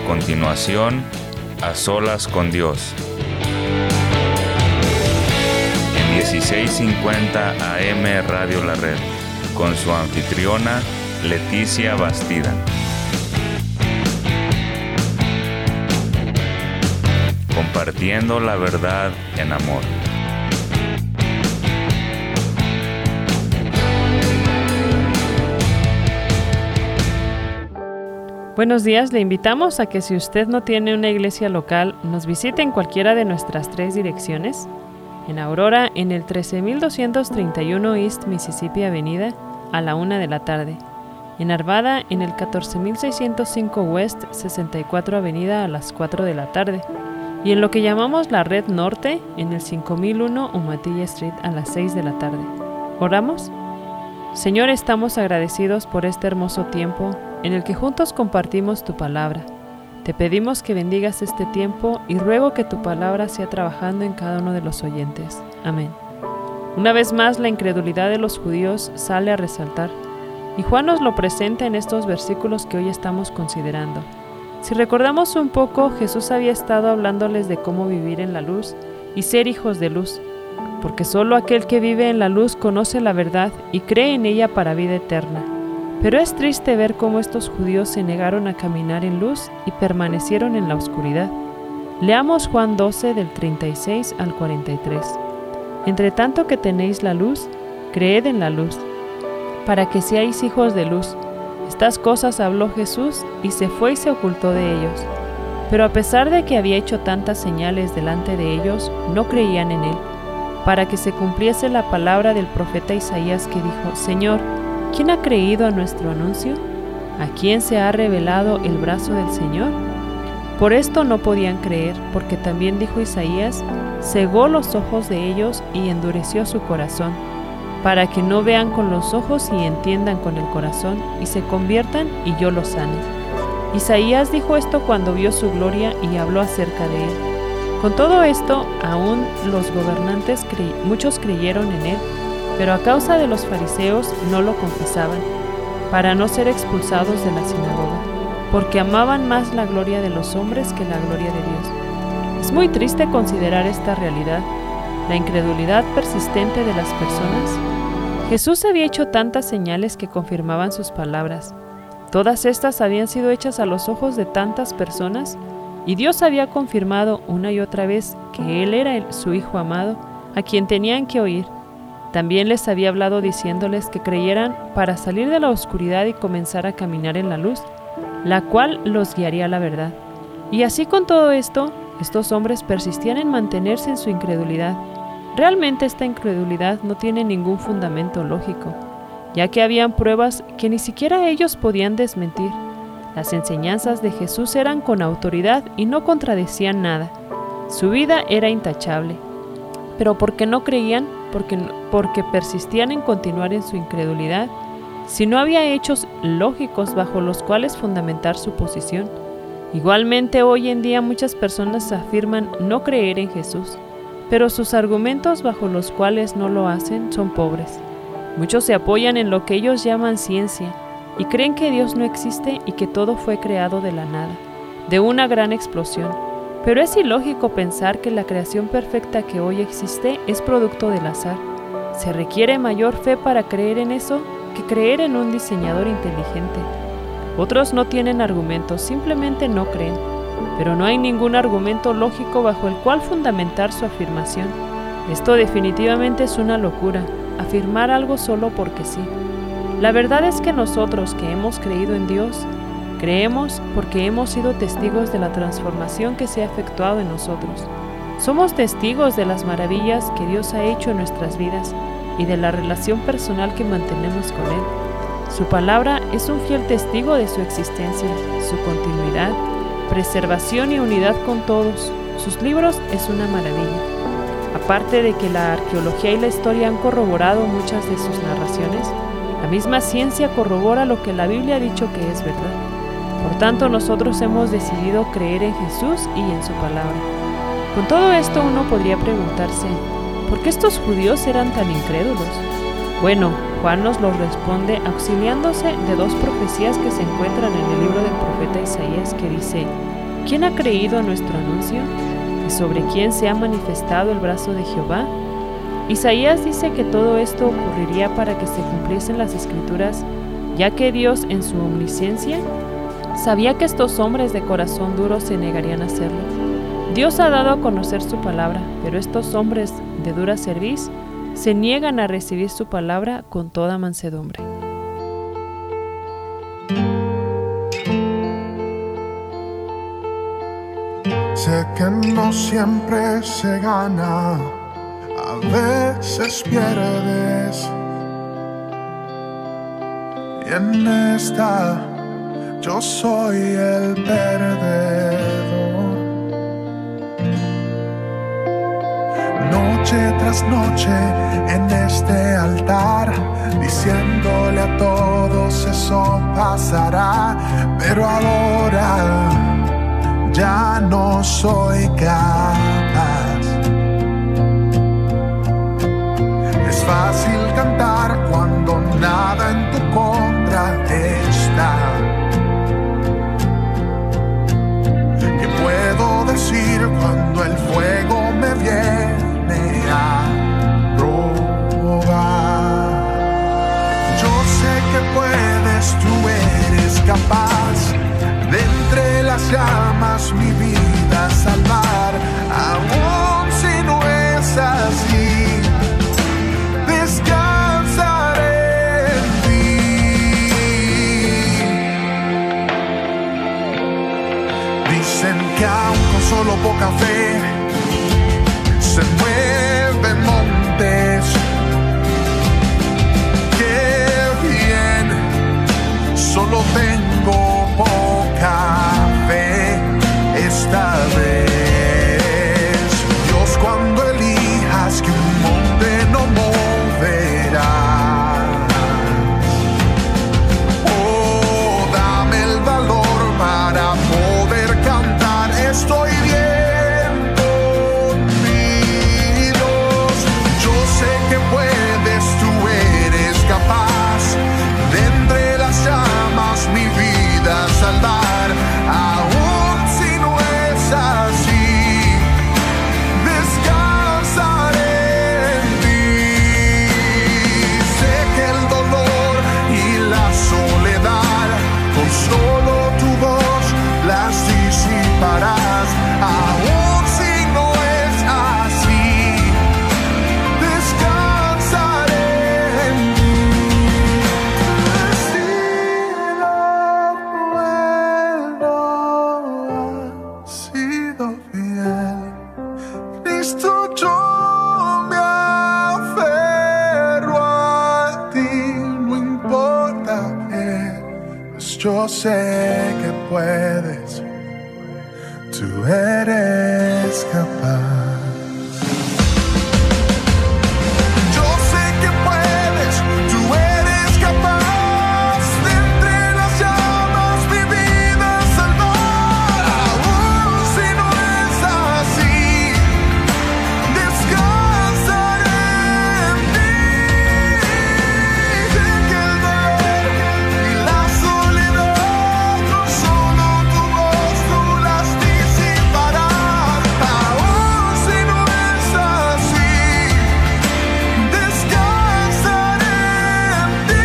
continuación, A Solas con Dios. En 1650 AM Radio La Red, con su anfitriona Leticia Bastida. Compartiendo la verdad en amor. Buenos días, le invitamos a que si usted no tiene una iglesia local, nos visite en cualquiera de nuestras 3 direcciones. En Aurora, en el 13231 East Mississippi Avenida, a la 1 de la tarde. En Arvada, en el 14605 West 64 Avenida, a las 4 de la tarde. Y en lo que llamamos la Red Norte, en el 5001 Umatilla Street, a las 6 de la tarde. ¿Oramos? Señor, estamos agradecidos por este hermoso tiempo en el que juntos compartimos tu palabra. Te pedimos que bendigas este tiempo y ruego que tu palabra sea trabajando en cada uno de los oyentes. Amén. Una vez más, la incredulidad de los judíos sale a resaltar, y Juan nos lo presenta en estos versículos que hoy estamos considerando. Si recordamos un poco, Jesús había estado hablándoles de cómo vivir en la luz y ser hijos de luz, porque solo aquel que vive en la luz conoce la verdad y cree en ella para vida eterna. Pero es triste ver cómo estos judíos se negaron a caminar en luz y permanecieron en la oscuridad. Leamos Juan 12 del 36 al 43. Entre tanto que tenéis la luz, creed en la luz, para que seáis hijos de luz. Estas cosas habló Jesús y se fue y se ocultó de ellos. Pero a pesar de que había hecho tantas señales delante de ellos, no creían en él, para que se cumpliese la palabra del profeta Isaías que dijo: Señor, ¿quién ha creído a nuestro anuncio? ¿A quién se ha revelado el brazo del Señor? Por esto no podían creer, porque también dijo Isaías: cegó los ojos de ellos y endureció su corazón, para que no vean con los ojos y entiendan con el corazón, y se conviertan y yo los sane. Isaías dijo esto cuando vio su gloria y habló acerca de él. Con todo esto, aún los gobernantes muchos creyeron en él, pero a causa de los fariseos no lo confesaban, para no ser expulsados de la sinagoga, porque amaban más la gloria de los hombres que la gloria de Dios. Es muy triste considerar esta realidad, la incredulidad persistente de las personas. Jesús había hecho tantas señales que confirmaban sus palabras. Todas estas habían sido hechas a los ojos de tantas personas, y Dios había confirmado una y otra vez que Él era su Hijo amado, a quien tenían que oír. También les había hablado diciéndoles que creyeran para salir de la oscuridad y comenzar a caminar en la luz, la cual los guiaría a la verdad. Y así con todo esto, estos hombres persistían en mantenerse en su incredulidad. Realmente esta incredulidad no tiene ningún fundamento lógico, ya que habían pruebas que ni siquiera ellos podían desmentir. Las enseñanzas de Jesús eran con autoridad y no contradecían nada. Su vida era intachable. Pero ¿por qué no creían? Porque persistían en continuar en su incredulidad, si no había hechos lógicos bajo los cuales fundamentar su posición. Igualmente, hoy en día muchas personas afirman no creer en Jesús, pero sus argumentos bajo los cuales no lo hacen son pobres. Muchos se apoyan en lo que ellos llaman ciencia, y creen que Dios no existe y que todo fue creado de la nada, de una gran explosión. Pero es ilógico pensar que la creación perfecta que hoy existe es producto del azar. Se requiere mayor fe para creer en eso que creer en un diseñador inteligente. Otros no tienen argumentos, simplemente no creen, pero no hay ningún argumento lógico bajo el cual fundamentar su afirmación. Esto definitivamente es una locura, afirmar algo solo porque sí. La verdad es que nosotros que hemos creído en Dios, creemos porque hemos sido testigos de la transformación que se ha efectuado en nosotros. Somos testigos de las maravillas que Dios ha hecho en nuestras vidas y de la relación personal que mantenemos con Él. Su palabra es un fiel testigo de su existencia, su continuidad, preservación y unidad con todos. Sus libros es una maravilla. Aparte de que la arqueología y la historia han corroborado muchas de sus narraciones, la misma ciencia corrobora lo que la Biblia ha dicho que es verdad. Por tanto, nosotros hemos decidido creer en Jesús y en su palabra. Con todo esto uno podría preguntarse, ¿por qué estos judíos eran tan incrédulos? Bueno, Juan nos lo responde auxiliándose de dos profecías que se encuentran en el libro del profeta Isaías, que dice: ¿quién ha creído nuestro anuncio? ¿Y sobre quién se ha manifestado el brazo de Jehová? Isaías dice que todo esto ocurriría para que se cumpliesen las Escrituras, ya que Dios, en su omnisciencia, sabía que estos hombres de corazón duro se negarían a hacerlo. Dios ha dado a conocer su palabra, pero estos hombres de dura cerviz se niegan a recibir su palabra con toda mansedumbre. Sé que no siempre se gana, a veces pierdes. Y en esta yo soy el perdedor. Noche tras noche en este altar, diciéndole a todos eso pasará, pero ahora ya no soy capaz. Es fácil cantar cuando nada en tu contra está. ¿Qué puedo decir cuando el fuego me viene a probar? Yo sé que puedes, tú eres capaz de entre las llamas mi vida salvar, aún si no es así, descansaré en ti. Dicen que aún con solo poca fe se mueven montes. Qué bien, solo tengo poca fe esta vez. Dios, cuando elijas que un monte no moverás, oh, dame el valor para poder cantar. Estoy bien con mi Dios. Yo sé que puedes, tú eres capaz de entre las llamas mi vida salvar, aún si no es así, descansaré en ti. Sé que el dolor y la soledad con solo tu voz las disiparás, aún si no es así, descansaré en ti. Cristo, yo me aferro a ti, no importa qué, pues yo sé que puedes, tú eres capaz. Yo sé que puedes, tú eres capaz de entre las llamas mi vida salvar, aún si no es así, descansaré en ti. Sé que el dolor y la soledad con solo tu voz tú las disiparás, aún si no es así, descansaré en ti.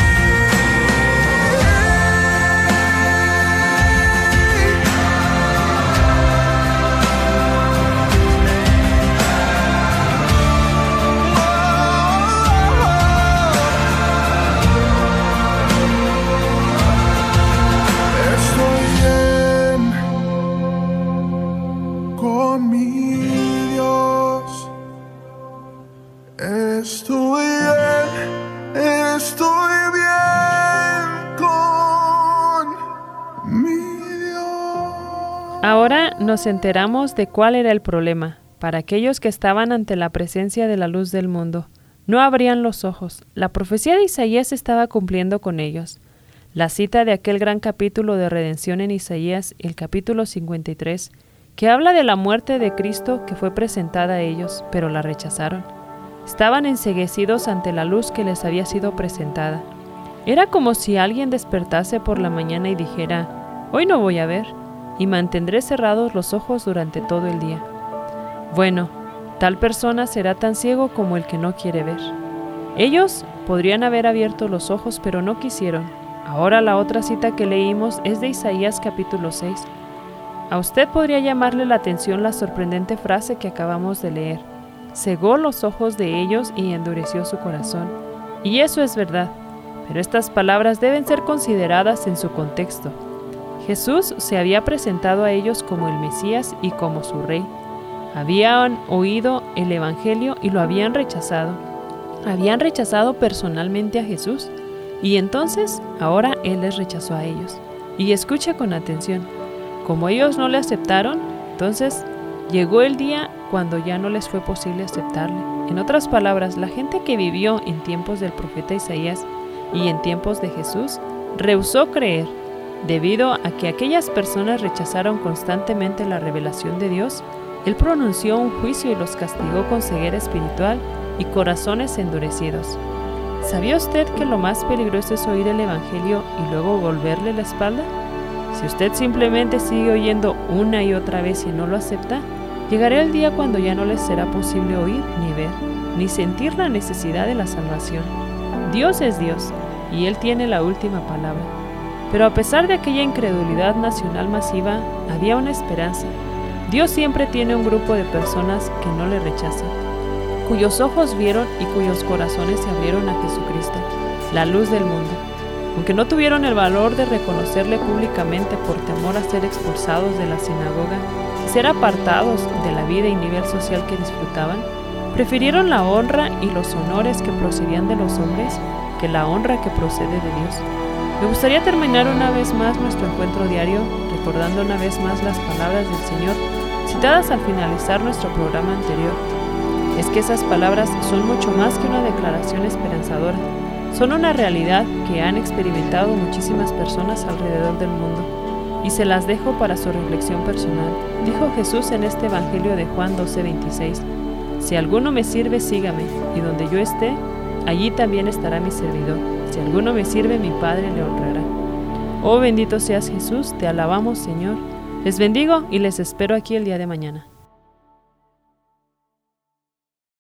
Estoy bien con mi Dios. Estoy bien con mi Dios. Ahora nos enteramos de cuál era el problema. Para aquellos que estaban ante la presencia de la luz del mundo, no abrían los ojos. La profecía de Isaías estaba cumpliendo con ellos. La cita de aquel gran capítulo de redención en Isaías, el capítulo 53, que habla de la muerte de Cristo que fue presentada a ellos, pero la rechazaron. Estaban enceguecidos ante la luz que les había sido presentada. Era como si alguien despertase por la mañana y dijera: hoy no voy a ver. y mantendré cerrados los ojos durante todo el día. Bueno, tal persona será tan ciego como el que no quiere ver. Ellos podrían haber abierto los ojos, pero no quisieron. Ahora la otra cita que leímos es de Isaías capítulo 6. A usted podría llamarle la atención la sorprendente frase que acabamos de leer. Cegó los ojos de ellos y endureció su corazón. Y eso es verdad, pero estas palabras deben ser consideradas en su contexto. Jesús se había presentado a ellos como el Mesías y como su Rey. Habían oído el Evangelio y lo habían rechazado. Habían rechazado personalmente a Jesús. Y entonces, ahora Él les rechazó a ellos. Y escucha con atención. Como ellos no le aceptaron, entonces llegó el día cuando ya no les fue posible aceptarle. En otras palabras, la gente que vivió en tiempos del profeta Isaías y en tiempos de Jesús, rehusó creer. Debido a que aquellas personas rechazaron constantemente la revelación de Dios, Él pronunció un juicio y los castigó con ceguera espiritual y corazones endurecidos. ¿Sabía usted que lo más peligroso es oír el Evangelio y luego volverle la espalda? Si usted simplemente sigue oyendo una y otra vez y no lo acepta, llegará el día cuando ya no les será posible oír, ni ver, ni sentir la necesidad de la salvación. Dios es Dios, y Él tiene la última palabra. Pero a pesar de aquella incredulidad nacional masiva, había una esperanza. Dios siempre tiene un grupo de personas que no le rechazan, cuyos ojos vieron y cuyos corazones se abrieron a Jesucristo, la luz del mundo. Aunque no tuvieron el valor de reconocerle públicamente por temor a ser expulsados de la sinagoga y ser apartados de la vida y nivel social que disfrutaban, prefirieron la honra y los honores que procedían de los hombres que la honra que procede de Dios. Me gustaría terminar una vez más nuestro encuentro diario recordando una vez más las palabras del Señor citadas al finalizar nuestro programa anterior. Es que esas palabras son mucho más que una declaración esperanzadora. Son una realidad que han experimentado muchísimas personas alrededor del mundo y se las dejo para su reflexión personal. Dijo Jesús en este Evangelio de Juan 12:26: Si alguno me sirve, sígame, y donde yo esté, allí también estará mi servidor. Si alguno me sirve, mi Padre le honrará. Oh, bendito seas Jesús, te alabamos, Señor. Les bendigo y les espero aquí el día de mañana.